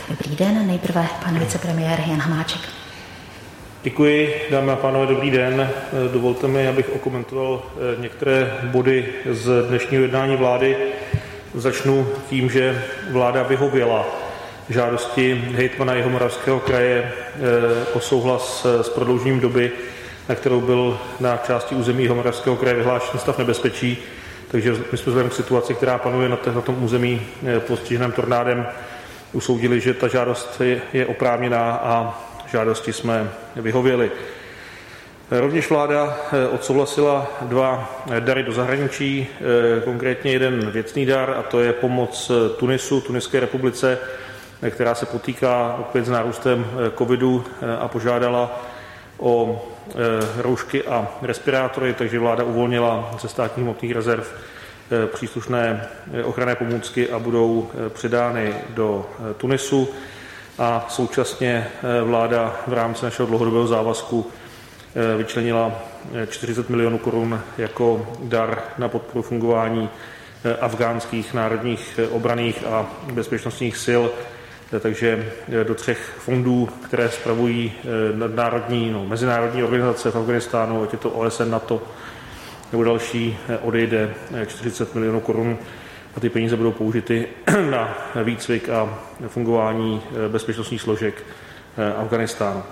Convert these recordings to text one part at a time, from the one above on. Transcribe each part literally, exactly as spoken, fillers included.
Dobrý den, nejprve pan vicepremiér Jan Hamáček. Děkuji, dámy a pánové, dobrý den. Dovolte mi, abych okomentoval některé body z dnešního jednání vlády. Začnu tím, že vláda vyhověla žádosti hejtmana Jihomoravského kraje o souhlas s prodloužením doby, na kterou byl na části území Jihomoravského kraje vyhlášen stav nebezpečí. Takže my jsme vzhledem k situaci, která panuje na, na tom území postiženém tornádem, usoudili, že ta žádost je, je oprávněná a žádosti jsme vyhověli. Rovněž vláda odsouhlasila dva dary do zahraničí, konkrétně jeden věcný dar, a to je pomoc Tunisu, Tuniské republice, která se potýká opět s nárůstem covidu a požádala o roušky a respirátory, takže vláda uvolnila ze státních hmotných rezerv příslušné ochranné pomůcky a budou předány do Tunisu. A současně vláda v rámci našeho dlouhodobého závazku vyčlenila čtyřicet milionů korun jako dar na podporu fungování afghánských národních obranných a bezpečnostních sil, takže do třech fondů, které spravují nadnárodní, no, mezinárodní organizace v Afghánistánu, ať je to O S N, NATO nebo další, odejde čtyřicet milionů korun a ty peníze budou použity na výcvik a fungování bezpečnostních složek Afghánistánu.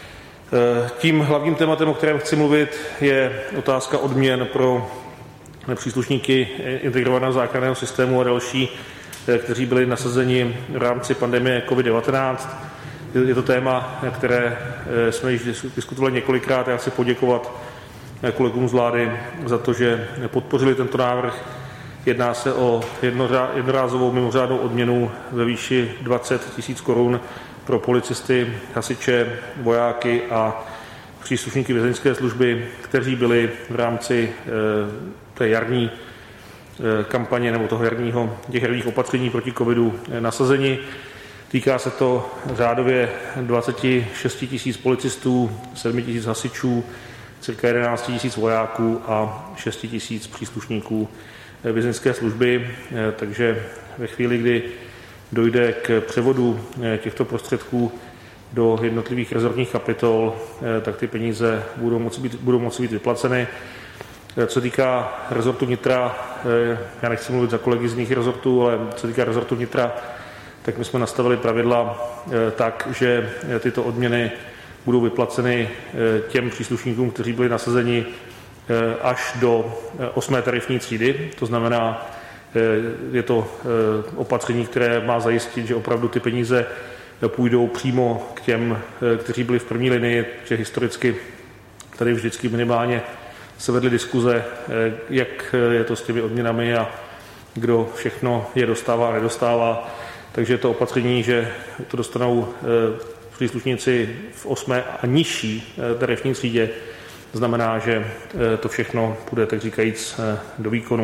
Tím hlavním tématem, o kterém chci mluvit, je otázka odměn pro příslušníky integrovaného záchranného systému a další, kteří byli nasazeni v rámci pandemie covid devatenáct. Je to téma, které jsme již diskutovali několikrát. Já chci poděkovat kolegům z vlády za to, že podpořili tento návrh. Jedná se o jednorázovou mimořádnou odměnu ve výši dvacet tisíc korun pro policisty, hasiče, vojáky a příslušníky vězeňské služby, kteří byli v rámci té jarní kampaně nebo toho jarního, těch jarních opatření proti covidu nasazeni. Týká se to řádově dvacet šest tisíc policistů, sedm tisíc hasičů, cirka jedenáct tisíc vojáků a šest tisíc příslušníků vězeňské služby. Takže ve chvíli, kdy dojde k převodu těchto prostředků do jednotlivých rezortních kapitol, tak ty peníze budou moci být, budou moci být vyplaceny. Co se týká rezortu vnitra, já nechci mluvit za kolegy z jiných rezortů, ale co se týká rezortu vnitra, tak my jsme nastavili pravidla tak, že tyto odměny budou vyplaceny těm příslušníkům, kteří byli nasazeni až do osmé tarifní třídy. To znamená, je to opatření, které má zajistit, že opravdu ty peníze půjdou přímo k těm, kteří byli v první linii, že historicky tady vždycky minimálně se vedly diskuze, jak je to s těmi odměnami a kdo všechno je dostává a nedostává. Takže je to opatření, že to dostanou příslušníci v osmé a nižší tarifní třídě. Znamená, že to všechno půjde, tak říkajíc, do výkonu.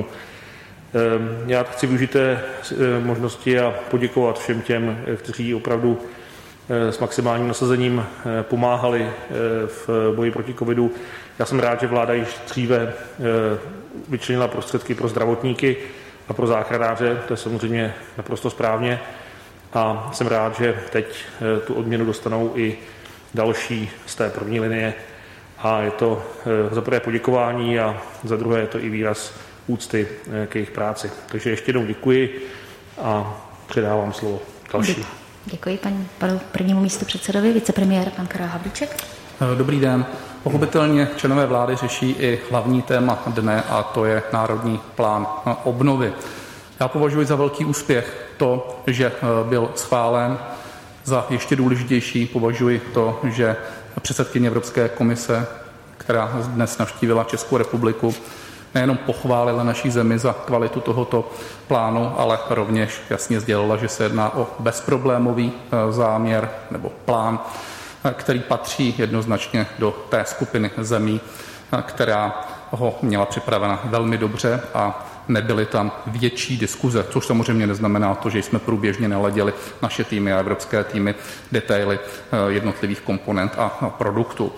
Já chci využít té možnosti a poděkovat všem těm, kteří opravdu s maximálním nasazením pomáhali v boji proti covidu. Já jsem rád, že vláda již dříve vyčlenila prostředky pro zdravotníky a pro záchranáře, to je samozřejmě naprosto správně. A jsem rád, že teď tu odměnu dostanou i další z té první linie. A je to za prvé poděkování a za druhé je to i výraz úcty k jejich práci. Takže ještě jednou děkuji a předávám slovo další. Děkuji paní, panu prvnímu místopředsedovi, vicepremiér pan Karel Havlíček. Dobrý den. Pochopitelně členové vlády řeší i hlavní téma dne, a to je Národní plán obnovy. Já považuji za velký úspěch to, že byl schválen. Za ještě důležitější považuji to, že předsedkyně Evropské komise, která dnes navštívila Českou republiku, nejenom pochválila naší zemi za kvalitu tohoto plánu, ale rovněž jasně sdělila, že se jedná o bezproblémový záměr nebo plán, který patří jednoznačně do té skupiny zemí, která ho měla připravena velmi dobře a nebyly tam větší diskuze, což samozřejmě neznamená to, že jsme průběžně naladěli naše týmy a evropské týmy detaily jednotlivých komponent a produktů.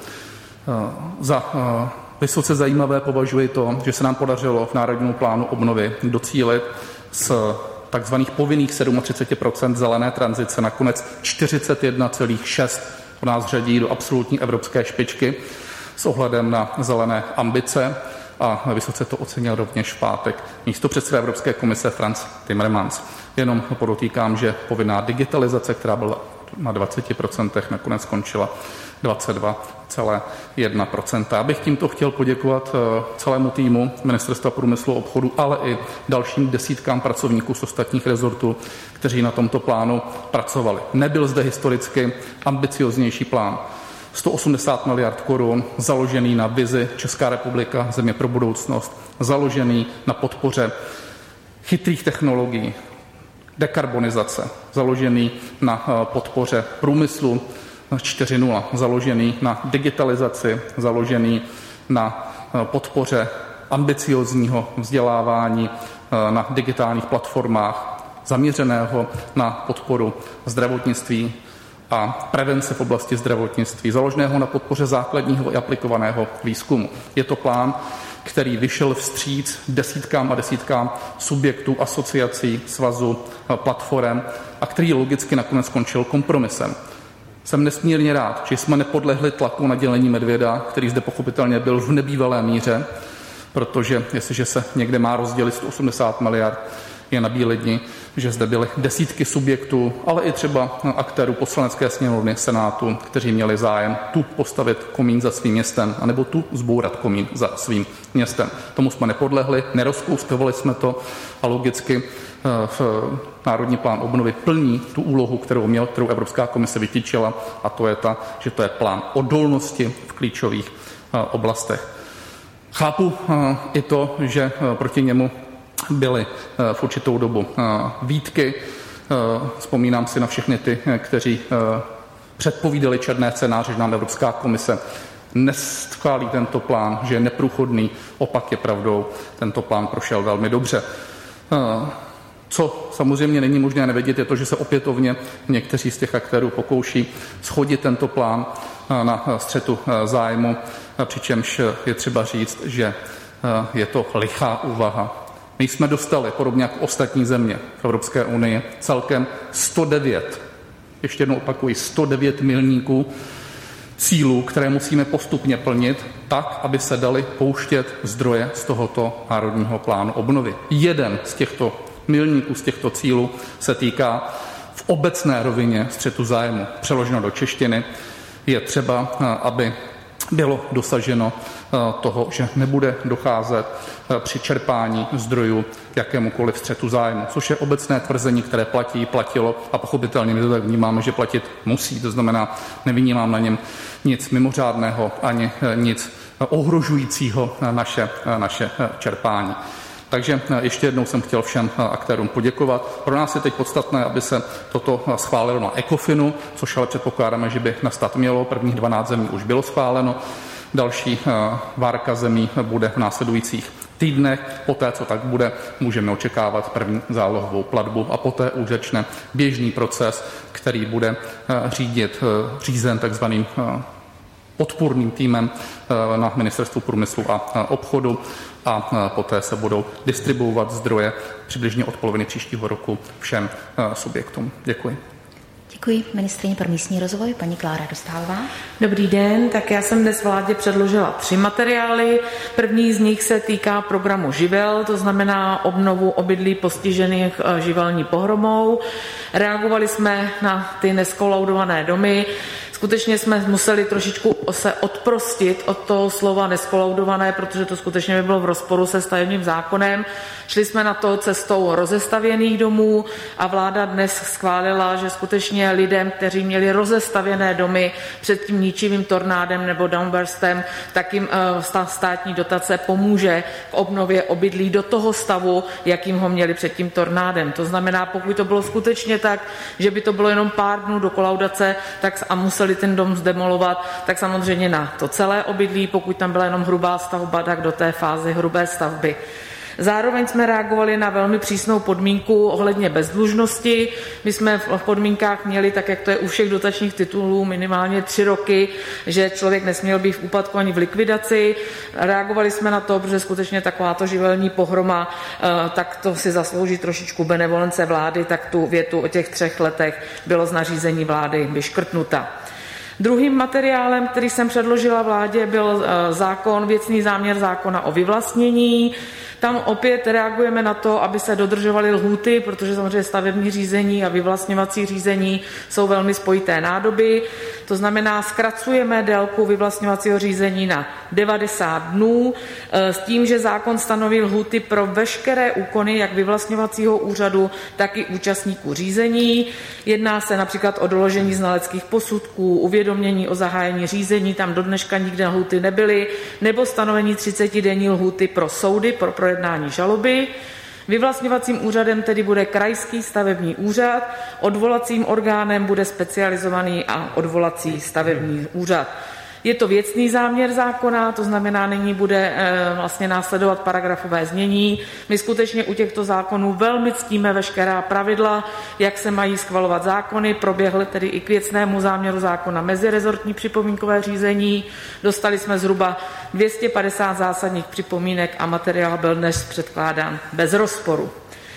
Za vysoce zajímavé považuji to, že se nám podařilo v Národním plánu obnovy docílit s takzvaných povinných třicet sedm procent zelené tranzice nakonec čtyřicet jedna celá šest. To nás řadí do absolutní evropské špičky s ohledem na zelené ambice a vysoce to ocenil rovněž v pátek místopředseda Evropské komise Frans Timmermans. Jenom podotýkám, že povinná digitalizace, která byla na dvacet procent, nakonec skončila dvacet dva celá jedna procenta. Já bych tímto chtěl poděkovat celému týmu Ministerstva průmyslu a obchodu, ale i dalším desítkám pracovníků z ostatních rezortů, kteří na tomto plánu pracovali. Nebyl zde historicky ambicioznější plán. sto osmdesát miliard korun, založený na vizi Česká republika, země pro budoucnost, založený na podpoře chytrých technologií, dekarbonizace, založený na podpoře průmyslu čtyři tečka nula, založený na digitalizaci, založený na podpoře ambiciozního vzdělávání na digitálních platformách, zaměřeného na podporu zdravotnictví a prevence v oblasti zdravotnictví, založeného na podpoře základního i aplikovaného výzkumu. Je to plán, který vyšel vstříc desítkám a desítkám subjektů, asociací, svazů, platform a který logicky nakonec skončil kompromisem. Jsem nesmírně rád, že jsme nepodlehli tlaku na dělení medvěda, který zde pochopitelně byl v nebývalé míře, protože jestliže se někde má rozdělit sto osmdesát miliard, je na bíledni, že zde byly desítky subjektů, ale i třeba aktérů Poslanecké sněmovny, Senátu, kteří měli zájem tu postavit komín za svým městem, anebo tu zbourat komín za svým městem. Tomu jsme nepodlehli, nerozkouskovali jsme to a logicky v Národní plán obnovy plní tu úlohu, kterou měl, kterou Evropská komise vytyčila, a to je ta, že to je plán odolnosti v klíčových oblastech. Chápu i to, že proti němu byly v určitou dobu výtky. Vzpomínám si na všechny ty, kteří předpovídali černé scénáře, že nám Evropská komise neschválí tento plán, že je neprůchodný. Opak je pravdou, tento plán prošel velmi dobře. Co samozřejmě není možné nevědět, je to, že se opětovně někteří z těch aktérů pokouší shodit tento plán na střetu zájmu, přičemž je třeba říct, že je to lichá úvaha. My jsme dostali, podobně jako ostatní země v Evropské unii, celkem sto devět, ještě jednou opakuji, sto devět milníků cílů, které musíme postupně plnit tak, aby se daly pouštět zdroje z tohoto národního plánu obnovy. Jeden z těchto milníků, z těchto cílů se týká v obecné rovině střetu zájmu. Přeloženo do češtiny je třeba, aby bylo dosaženo toho, že nebude docházet při čerpání zdrojů k jakémukoliv střetu zájmu, což je obecné tvrzení, které platí, platilo a pochopitelně my to tak vnímáme, že platit musí. To znamená, nevynímám na něm nic mimořádného ani nic ohrožujícího naše, naše čerpání. Takže ještě jednou jsem chtěl všem aktérům poděkovat. Pro nás je teď podstatné, aby se toto schválilo na ECOFINu, což ale předpokládáme, že by nastat mělo. Prvních dvanáct zemí už bylo schváleno. Další várka zemí bude v následujících týdnech. Poté, co tak bude, můžeme očekávat první zálohovou platbu a poté už začne běžný proces, který bude řídit, řízen takzvaným podpůrným týmem na Ministerstvu průmyslu a obchodu a poté se budou distribuovat zdroje přibližně od poloviny příštího roku všem subjektům. Děkuji. Děkuji. Ministryně pro místní rozvoj, paní Klára Dostálová. Dobrý den, tak já jsem dnes vládě předložila tři materiály. První z nich se týká programu Živel, to znamená obnovu obydlí postižených živelní pohromou. Reagovali jsme na ty neskolaudované domy. Skutečně jsme museli trošičku se odprostit od toho slova neskolaudované, protože to skutečně by bylo v rozporu se stavebním zákonem. Šli jsme na to cestou rozestavěných domů a vláda dnes schválila, že skutečně lidem, kteří měli rozestavěné domy před tím ničivým tornádem nebo downburstem, tak jim státní dotace pomůže k obnově obydlí do toho stavu, jakým ho měli před tím tornádem. To znamená, pokud to bylo skutečně tak, že by to bylo jenom pár dnů do kolaudace, tak a museli ten dom zdemolovat, tak samozřejmě na to celé obydlí, pokud tam byla jenom hrubá stavba, tak do té fáze hrubé stavby. Zároveň jsme reagovali na velmi přísnou podmínku ohledně bezdlužnosti. My jsme v podmínkách měli, tak jak to je u všech dotačních titulů, minimálně tři roky, že člověk nesměl být v úpadku ani v likvidaci. Reagovali jsme na to, protože skutečně takováto živelní pohroma, tak to si zaslouží trošičku benevolence vlády, tak tu větu o těch třech letech bylo z nařízení vlády vyškrtnuta. Druhým materiálem, který jsem předložila vládě, byl zákon, věcný záměr zákona o vyvlastnění. Tam opět reagujeme na to, aby se dodržovaly lhůty, protože samozřejmě stavební řízení a vyvlastňovací řízení jsou velmi spojité nádoby. To znamená, zkracujeme délku vyvlastňovacího řízení na devadesát dnů s tím, že zákon stanoví lhůty pro veškeré úkony jak vyvlastňovacího úřadu, tak i účastníků řízení. Jedná se například o doložení znaleckých posudků, uvědomění o zahájení řízení, tam do dneška nikde lhůty nebyly, nebo stanovení třicetidenní lhůty pro soudy, pro projednání žaloby. Vyvlastňovacím úřadem tedy bude krajský stavební úřad, odvolacím orgánem bude specializovaný a odvolací stavební úřad. Je to věcný záměr zákona, to znamená, nyní bude e, vlastně následovat paragrafové znění. My skutečně u těchto zákonů velmi ctíme veškerá pravidla, jak se mají schvalovat zákony. Proběhly tedy i k věcnému záměru zákona mezirezortní připomínkové řízení. Dostali jsme zhruba dvě stě padesát zásadních připomínek a materiál byl dnes předkládán bez rozporu.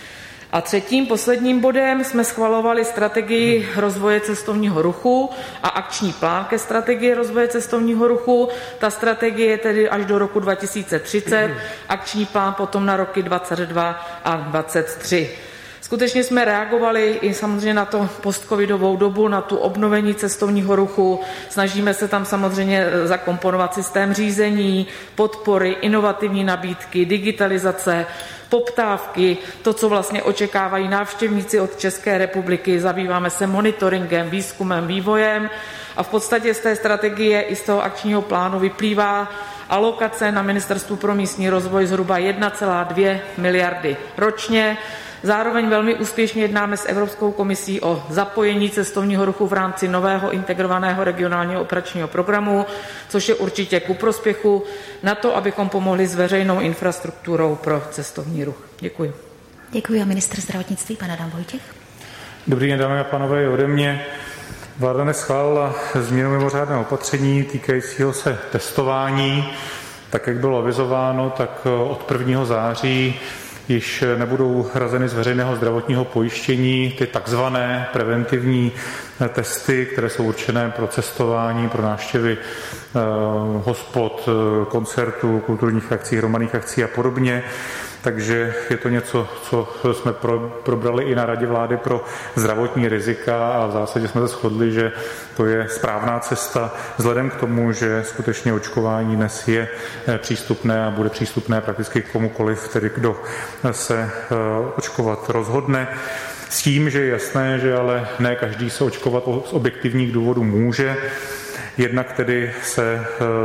A třetím, posledním bodem jsme schvalovali strategii rozvoje cestovního ruchu a akční plán ke strategii rozvoje cestovního ruchu. Ta strategie je tedy až do roku dva tisíce třicet, akční plán potom na roky dvacet dva a dvacet tři. Skutečně jsme reagovali i samozřejmě na to postcovidovou dobu, na tu obnovení cestovního ruchu. Snažíme se tam samozřejmě zakomponovat systém řízení, podpory, inovativní nabídky, digitalizace, poptávky, to, co vlastně očekávají návštěvníci od České republiky. Zabýváme se monitoringem, výzkumem, vývojem a v podstatě z té strategie i z toho akčního plánu vyplývá alokace na Ministerstvu pro místní rozvoj zhruba jedna celá dvě miliardy ročně. Zároveň velmi úspěšně jednáme s Evropskou komisí o zapojení cestovního ruchu v rámci nového integrovaného regionálního operačního programu, což je určitě ku prospěchu na to, abychom pomohli s veřejnou infrastrukturou pro cestovní ruch. Děkuji. Děkuji a ministr zdravotnictví, pan Adam Vojtěch. Dobrý den, dámy a pánové, ode mě. Vláda neschválila změnu mimořádného opatření týkajícího se testování. Tak, jak bylo avizováno, tak od prvního září již nebudou hrazeny z veřejného zdravotního pojištění ty takzvané preventivní testy, které jsou určené pro cestování, pro návštěvy eh, hospod, koncertů, kulturních akcí, hromadných akcí a podobně. Takže je to něco, co jsme pro, probrali i na Radě vlády pro zdravotní rizika a v zásadě jsme se shodli, že to je správná cesta vzhledem k tomu, že skutečně očkování dnes je přístupné a bude přístupné prakticky komukoliv, tedy kdo se očkovat rozhodne. S tím, že je jasné, že ale ne každý se očkovat z objektivních důvodů může. Jednak tedy se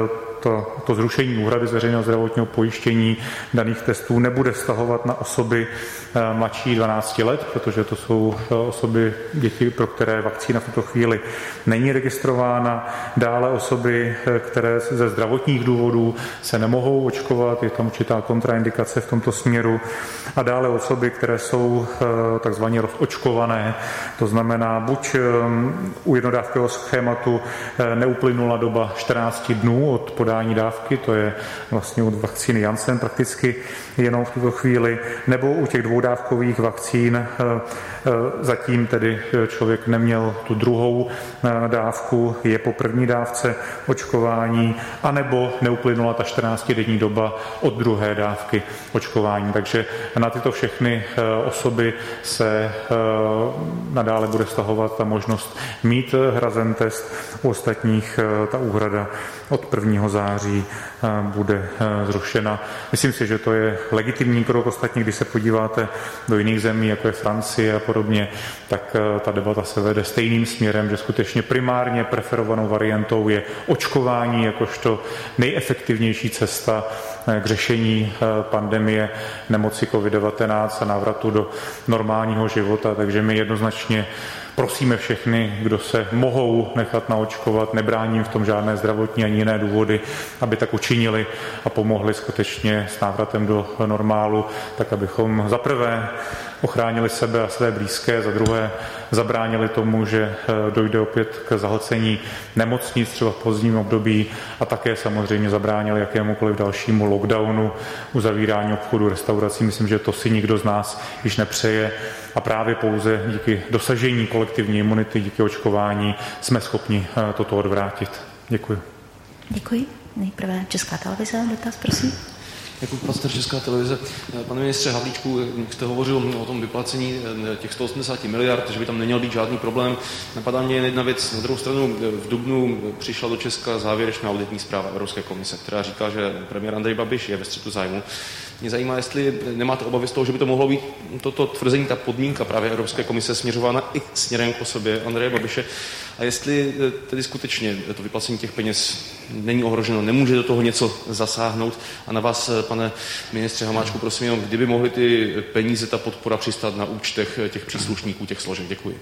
To, to zrušení úhrady z veřejného zdravotního pojištění daných testů nebude vztahovat na osoby mladší dvanácti let, protože to jsou osoby, děti, pro které vakcína v tuto chvíli není registrována. Dále osoby, které ze zdravotních důvodů se nemohou očkovat, je tam určitá kontraindikace v tomto směru. A dále osoby, které jsou takzvaně rozočkované, to znamená buď u jednodávkového schématu neuplynula doba čtrnáct dnů od podání dávky, to je vlastně od vakcíny Janssen prakticky jenom v tuto chvíli, nebo u těch dvoudávkových vakcín zatím tedy člověk neměl tu druhou dávku, je po první dávce očkování, anebo neuplynula ta čtrnáctidenní doba od druhé dávky očkování. Takže na tyto všechny osoby se nadále bude vztahovat ta možnost mít hrazen test, u ostatních ta úhrada od prvního září bude zrušena. Myslím si, že to je legitimní krok. Ostatně, když se podíváte do jiných zemí, jako je Francie a podobně, tak ta debata se vede stejným směrem, že skutečně primárně preferovanou variantou je očkování jakožto nejefektivnější cesta k řešení pandemie nemoci covid devatenáct a návratu do normálního života. Takže my jednoznačně prosíme všechny, kdo se mohou nechat naočkovat, nebráním v tom žádné zdravotní ani jiné důvody, aby tak učinili a pomohli skutečně s návratem do normálu, tak abychom za prvé ochránili sebe a své blízké, za druhé zabránili tomu, že dojde opět k zahlcení nemocnic třeba v pozdním období a také samozřejmě zabránili jakémukoliv dalšímu lockdownu, uzavírání obchodu, restaurací. Myslím, že to si nikdo z nás již nepřeje a právě pouze díky dosažení kolektivní imunity, díky očkování jsme schopni toto odvrátit. Děkuji. Děkuji. Nejprve Česká televize, dotaz, prosím. Jako pastor Česká televize. Pane ministře Havlíčku, jste hovořil o tom vyplacení těch sto osmdesát miliard, že by tam neměl být žádný problém. Napadá mě jedna věc. Na druhou stranu v dubnu přišla do Česka závěrečná auditní zpráva Evropské komise, která říká, že premiér Andrej Babiš je ve střetu zájmu. Mě zajímá, jestli nemáte obavy z toho, že by to mohlo být toto tvrzení, ta podmínka právě Evropské komise směřována i směrem k osobě Andreje Babiše. A jestli tedy skutečně to vyplacení těch peněz není ohroženo, nemůže do toho něco zasáhnout. A na vás, pane ministře Hamáčku, prosím jenom, kdyby mohly ty peníze, ta podpora přistát na účtech těch příslušníků, těch složek. Děkuji.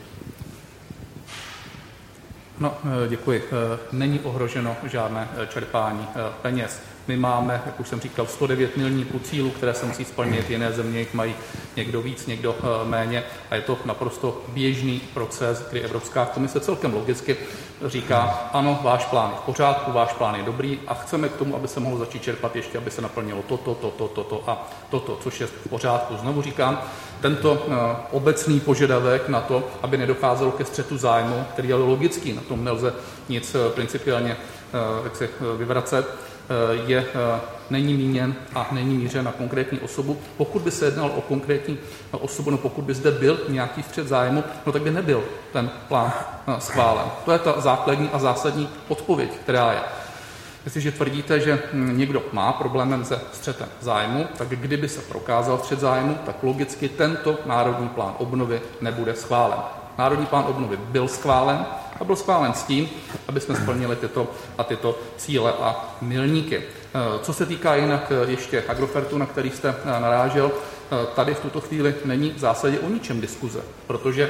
No, děkuji. Není ohroženo žádné čerpání peněz. My máme, jak už jsem říkal, sto devět milníků cílů, které se musí splnit. Jiné země jich mají někdo víc, někdo méně. A je to naprosto běžný proces, kdy Evropská komise celkem logicky říká, ano, váš plán je v pořádku, váš plán je dobrý a chceme k tomu, aby se mohlo začít čerpat ještě, aby se naplnilo toto, toto, toto a toto, což je v pořádku. Znovu říkám, tento uh, obecný požadavek na to, aby nedocházelo ke střetu zájmu, který je logický, na tom nelze nic uh, principiálně uh, jak se, uh, vyvracet, uh, je, uh, není míněn a není mířen na konkrétní osobu. Pokud by se jednalo o konkrétní osobu, no pokud by zde byl nějaký střet zájmu, no tak by nebyl ten plán uh, schválen. To je ta základní a zásadní odpověď, která je. Jestliže tvrdíte, že někdo má problémem se střetem zájmu, tak kdyby se prokázal střet zájmu, tak logicky tento národní plán obnovy nebude schválen. Národní plán obnovy byl schválen a byl schválen s tím, aby jsme splnili tyto a tyto cíle a milníky. Co se týká jinak ještě Agrofertu, na který jste narážel, tady v tuto chvíli není v zásadě o ničem diskuze, protože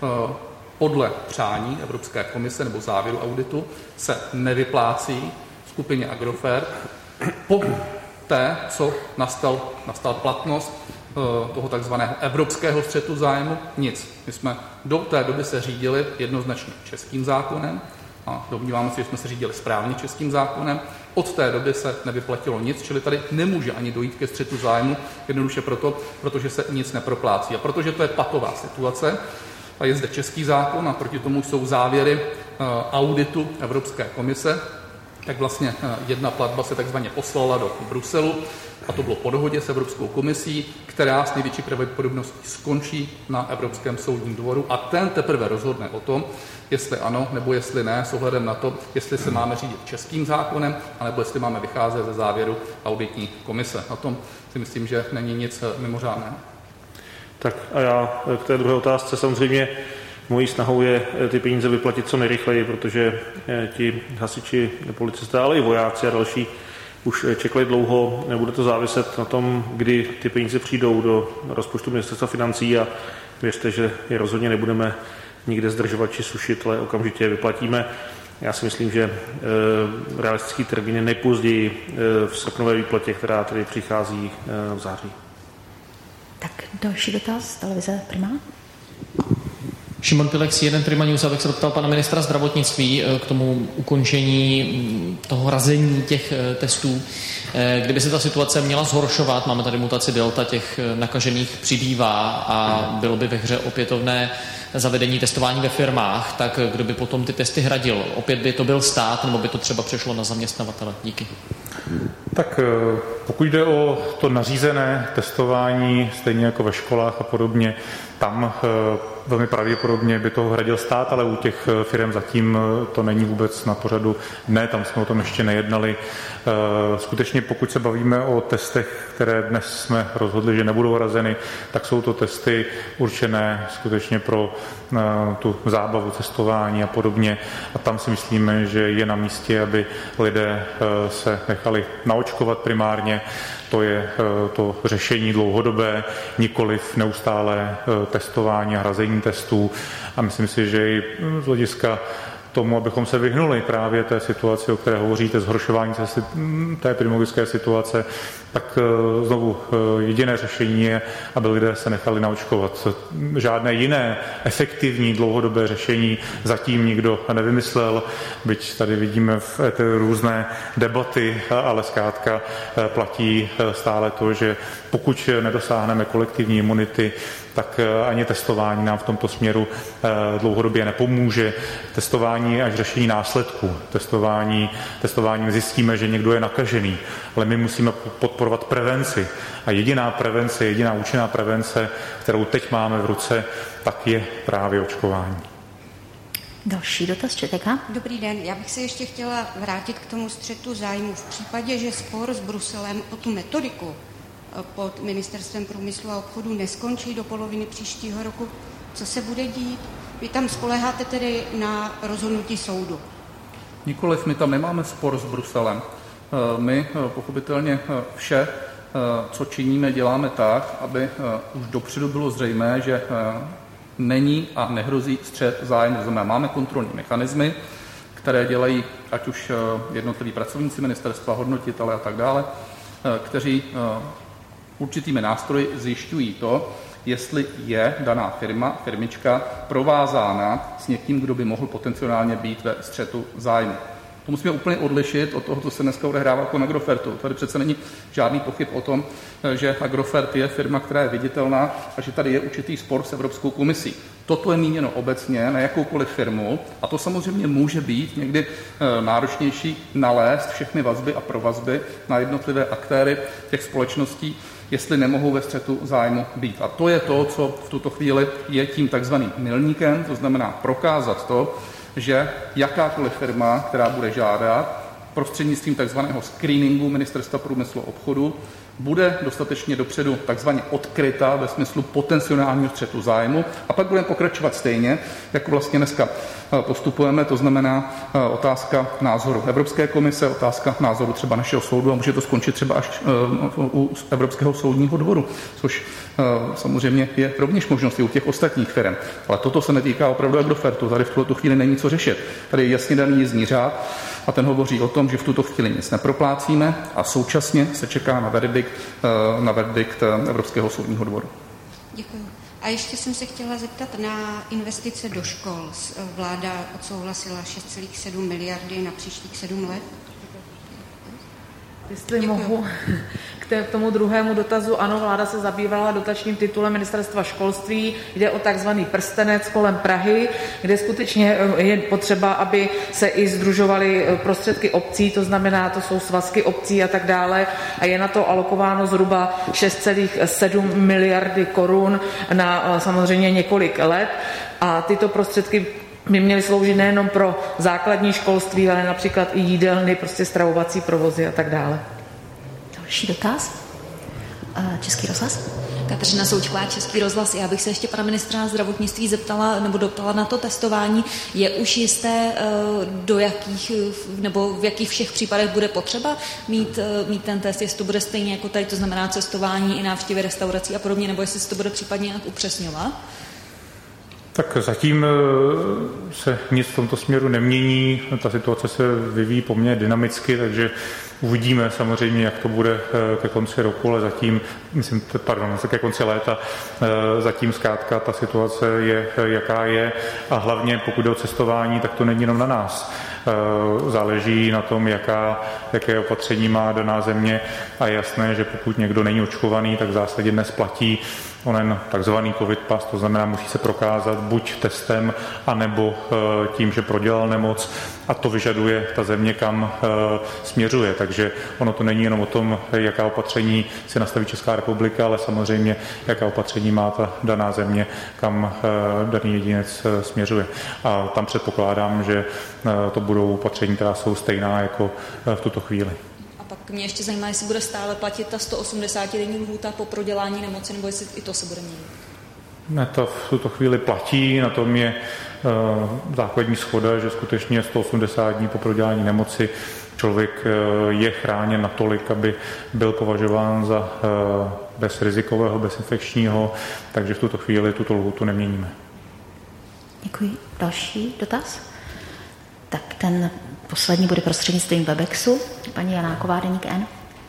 podle přání Evropské komise nebo závěru auditu se nevyplácí skupině Agrofert po té, co nastal, nastal platnost toho takzvaného evropského střetu zájmu, nic. My jsme do té doby se řídili jednoznačně českým zákonem a domníváme se, že jsme se řídili správně českým zákonem. Od té doby se nevyplatilo nic, čili tady nemůže ani dojít ke střetu zájmu, jednoduše proto, protože se nic neproplácí. A protože to je patová situace, a je zde český zákon a proti tomu jsou závěry auditu Evropské komise, tak vlastně jedna platba se takzvaně poslala do Bruselu a to bylo po dohodě s Evropskou komisí, která s největší pravděpodobností skončí na Evropském soudním dvoru a ten teprve rozhodne o tom, jestli ano nebo jestli ne, s ohledem na to, jestli se máme řídit českým zákonem, anebo jestli máme vycházet ze závěru auditní komise. Na tom si myslím, že není nic mimořádného. Tak a já k té druhé otázce samozřejmě mojí snahou je ty peníze vyplatit co nejrychleji, protože ti hasiči, policisté, ale i vojáci a další už čekali dlouho. Nebude to záviset na tom, kdy ty peníze přijdou do rozpočtu ministerstva financí a věřte, že je rozhodně nebudeme nikde zdržovat či sušit, ale okamžitě je vyplatíme. Já si myslím, že realistický termín je nejpozději v srpnové výplatě, která tedy přichází v září. Tak další dotaz, televize Prima. Šimon Pilek, C jeden Prima News, abych se doptal pana ministra zdravotnictví k tomu ukončení toho razení těch testů. Kdyby se ta situace měla zhoršovat, máme tady mutaci delta, těch nakažených přibývá a bylo by ve hře opětovné zavedení testování ve firmách, tak kdo by potom ty testy hradil? Opět by to byl stát, nebo by to třeba přešlo na zaměstnavatele? Díky. Tak pokud jde o to nařízené testování, stejně jako ve školách a podobně, tam velmi pravděpodobně by to hradil stát, ale u těch firm zatím to není vůbec na pořadu dne, tam jsme o tom ještě nejednali. Skutečně pokud se bavíme o testech, které dnes jsme rozhodli, že nebudou hrazeny, tak jsou to testy určené skutečně pro tu zábavu, cestování a podobně. A tam si myslíme, že je na místě, aby lidé se nechali naočkovat primárně. to je to řešení dlouhodobé, nikoliv neustálé testování a hrazení testů. A myslím si, že i z hlediska tomu, abychom se vyhnuli právě té situaci, o které hovoříte, zhoršování té, té epidemiologické situace, tak znovu jediné řešení je, aby lidé se nechali naočkovat. Žádné jiné efektivní dlouhodobé řešení zatím nikdo nevymyslel, byť tady vidíme v té různé debaty, ale zkrátka platí stále to, že pokud nedosáhneme kolektivní imunity, tak ani testování nám v tomto směru dlouhodobě nepomůže. Testování je až řešení následků. Testování, testováním zjistíme, že někdo je nakažený, ale my musíme podporovat prevenci. A jediná prevence, jediná účinná prevence, kterou teď máme v ruce, tak je právě očkování. Další dotaz, Četeka. Dobrý den, já bych se ještě chtěla vrátit k tomu střetu zájmu. V případě, že spor s Bruselem o tu metodiku pod Ministerstvem průmyslu a obchodu neskončí do poloviny příštího roku, co se bude dít? Vy tam spoléháte tedy na rozhodnutí soudu? Nikoliv, my tam nemáme spor s Bruselem. My pochopitelně vše, co činíme, děláme tak, aby už dopředu bylo zřejmé, že není a nehrozí střet zájmu. Znamená, máme kontrolní mechanismy, které dělají ať už jednotliví pracovníci ministerstva, hodnotitelé a tak dále, kteří určitými nástroji zjišťují to, jestli je daná firma, firmička provázána s někým, kdo by mohl potenciálně být ve střetu zájmu. To musíme úplně odlišit od toho, co se dneska odehrává jako Agrofertu. Tady přece není žádný pochyb o tom, že Agrofert je firma, která je viditelná a že tady je určitý spor s Evropskou komisí. Toto je míněno obecně na jakoukoliv firmu a to samozřejmě může být někdy náročnější nalézt všechny vazby a provazby na jednotlivé aktéry těch společností, jestli nemohou ve střetu zájmu být. A to je to, co v tuto chvíli je tím takzvaným milníkem, to znamená prokázat to, že jakákoliv firma, která bude žádat prostřednictvím takzvaného screeningu Ministerstva průmyslu a obchodu, bude dostatečně dopředu takzvaně odkryta ve smyslu potenciálního střetu zájmu a pak budeme pokračovat stejně, jako vlastně dneska postupujeme, to znamená otázka názoru Evropské komise, otázka názoru třeba našeho soudu a může to skončit třeba až u Evropského soudního dvoru, což samozřejmě je rovněž možnost i u těch ostatních firm. Ale toto se netýká opravdu Agrofertu, tady v tuto chvíli není co řešit. Tady je jasně daný jízdní řád a ten hovoří o tom, že v tuto chvíli nic neproplácíme a současně se čeká na verdikt, na verdikt Evropského soudního dvoru. Děkuji. A ještě jsem se chtěla zeptat na investice do škol. Vláda odsouhlasila šest celá sedm miliardy na příštích sedm let. Jestli Děkuji. mohu k tomu druhému dotazu, ano, vláda se zabývala dotačním titulem Ministerstva školství, jde o takzvaný prstenec kolem Prahy, kde skutečně je potřeba, aby se i sdružovaly prostředky obcí, to znamená, to jsou svazky obcí a tak dále a je na to alokováno zhruba šest celá sedm miliardy korun na samozřejmě několik let a tyto prostředky by měly sloužit nejenom pro základní školství, ale například i jídelny, prostě stravovací provozy a tak dále. Další dotaz. Český rozhlas. Kateřina Součková, Český rozhlas. Já bych se ještě pana ministra zdravotnictví zeptala nebo doptala na to testování. Je už jisté, do jakých nebo v jakých všech případech bude potřeba mít, mít ten test, jestli to bude stejně jako tady, to znamená cestování i návštěvy restaurací a podobně, nebo jestli se to bude případně nějak upřesňovat? Tak zatím se nic v tomto směru nemění, ta situace se vyvíjí poměrně dynamicky, takže uvidíme samozřejmě, jak to bude ke konci roku, ale zatím, myslím, pardon, ke konci léta, zatím zkrátka ta situace je, jaká je a hlavně pokud jde o cestování, tak to není jenom na nás. Záleží na tom, jaká, jaké opatření má daná země a je jasné, že pokud někdo není očkovaný, tak v zásadě dnes platí onen takzvaný covid pas, to znamená, musí se prokázat buď testem, anebo tím, že prodělal nemoc a to vyžaduje ta země, kam směřuje. Takže ono to není jenom o tom, jaká opatření si nastaví Česká republika, ale samozřejmě, jaká opatření má ta daná země, kam daný jedinec směřuje. A tam předpokládám, že to budou opatření, která jsou stejná jako v tuto chvíli. Pak mě ještě zajímá, jestli bude stále platit ta sto osmdesát denní lhůta po prodělání nemoci, nebo jestli i to se bude měnit. Ne, to v tuto chvíli platí, na tom je uh, základní shoda, že skutečně sto osmdesát dní po prodělání nemoci člověk uh, je chráněn natolik, aby byl považován za uh, bezrizikového, bezinfekčního, takže v tuto chvíli tuto lhůtu neměníme. Děkuji. Další dotaz? Tak ten poslední bude prostřednictvím Webexu. Paní Janáková, Deník N.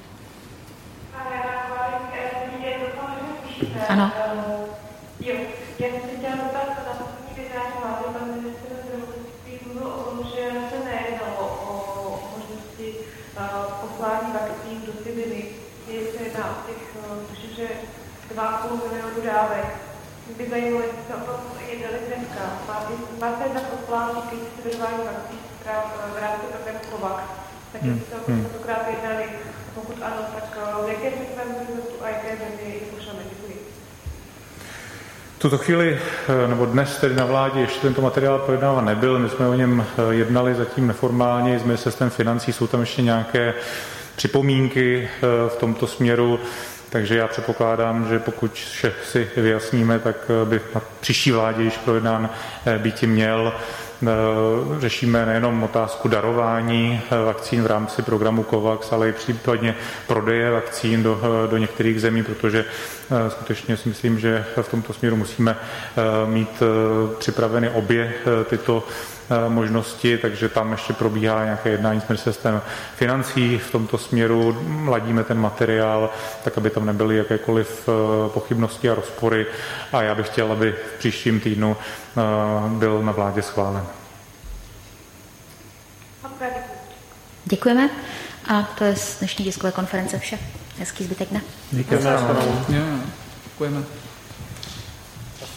Ano. Jo, já jsem se chtěla zeptat na poslední vyjádření vlády, pan ministr zdravotnictví mluvil o tom, že se nejednalo o možnosti poslání vakcín do civily. Je se jedná o těch, tuším, že dva a půl milionu dávek. Mě by zajímalo, jestli se o tom jednali dneska. Máte na plán týkající se vydávání vakcín v rámci programu COVAX, tak jestli se o tom tentokrát jednali. Pokud ano, tak v jaké sekvenci a jaké země jich pošleme? Děkuji. V tuto chvíli, nebo dnes tedy na vládě ještě tento materiál projednáván nebyl, my jsme o něm jednali zatím neformálně s ministerstvem financí, jsou tam ještě nějaké připomínky v tomto směru, takže já předpokládám, že pokud vše si vyjasníme, tak by na příští vládě již projednán býti měl. Řešíme nejenom otázku darování vakcín v rámci programu COVAX, ale i případně prodeje vakcín do, do některých zemí, protože skutečně si myslím, že v tomto směru musíme mít připraveny obě tyto možnosti, takže tam ještě probíhá nějaké jednání s ministerstvem financí. V tomto směru ladíme ten materiál, tak aby tam nebyly jakékoliv pochybnosti a rozpory a já bych chtěl, aby v příštím týdnu byl na vládě schválen. Děkujeme a to je z dnešní tiskové konference vše. Hezký zbytek dne. Díky. Děkujeme.